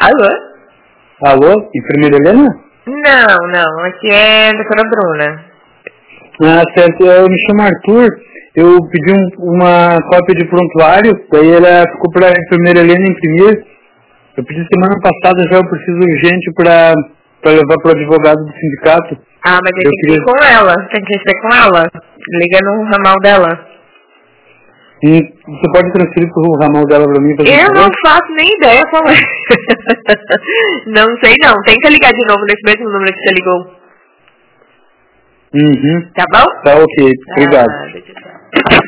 Alô? Alô, enfermeira Helena? Não, aqui é a doutora Bruna. Ah, certo, eu me chamo Arthur, eu pedi uma cópia de prontuário, daí ela ficou para a enfermeira Helena imprimir. Eu pedi semana passada já, eu preciso urgente para levar para o advogado do sindicato. Ah, mas tem que ir com ela, tem que ser com ela. Liga no ramal dela. Você pode transferir para o ramal dela para mim? Eu não faço nem ideia qual é. Não sei não, tenta ligar de novo nesse mesmo número que você ligou. Uhum. Tá bom? Tá ok, obrigado. Tchau.